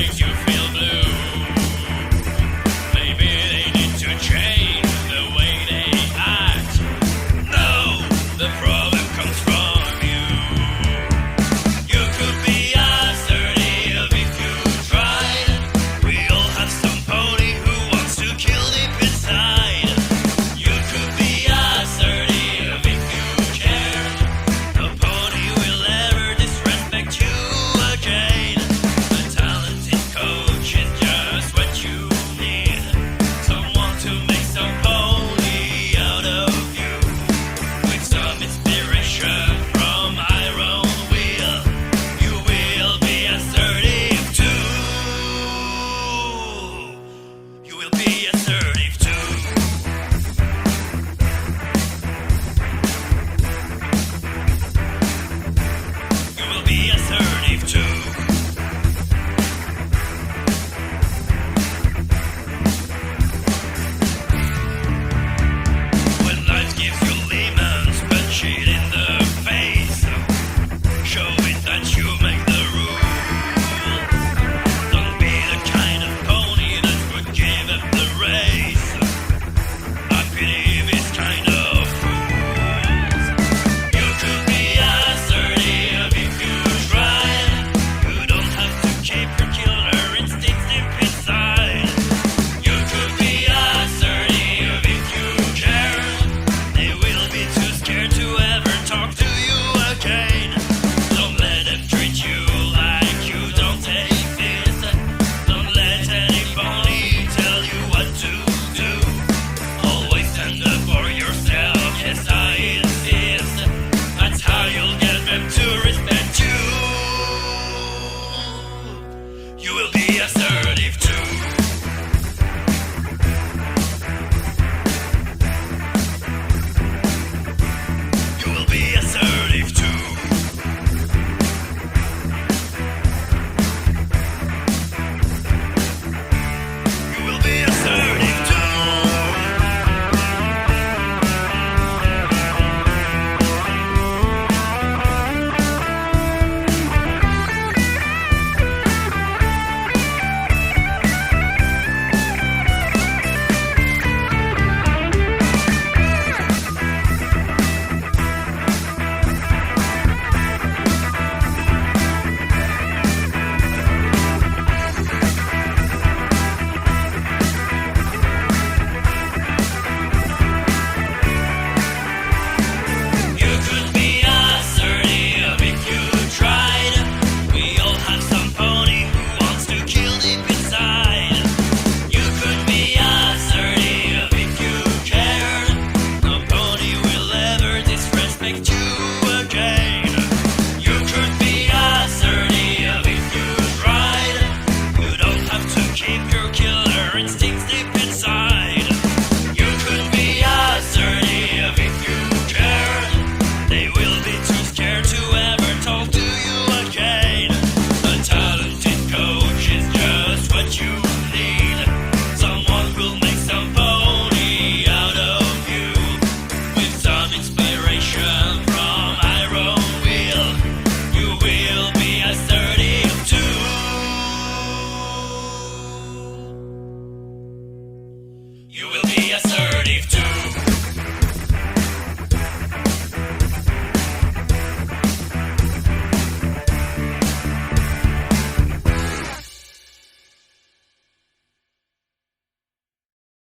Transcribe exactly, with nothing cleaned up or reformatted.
makes you feel blue. Maybe they need to change the way they act. No, the problem comes from you. You could be assertive if you tried. We all have some pony who wants to kill deep inside. You could be assertive if you care. No pony will ever disrespect you again. A talented coach is just what you need. Someone to make some pony out of you. With some inspiration from Iron Wheel, you will be assertive too. You will be assertive too. You will be assertive too. When life gives you lemons, punch it in the face. Show it that you make the rule. Don't be the kind of pony that would give up the race. I pity this kind of fools. You could be assertive if you tried. You don't have to keep your killer instinct deep inside. You could be assertive if you care. They will be too scared to ever talk to you again. Don't let them treat you like you don't take this. Don't let any pony tell you what to do. Always stand up for yourself, yes I insist. That's how you'll get them to respect you. You will be assertive too. You will be assertive too. You will be assertive too. You could be assertive if you tried. We all have some pony who wants to kill deep inside. You could be assertive if you cared. No pony will ever disrespect you again. You could be assertive if you tried. You don't have to keep your killer instinct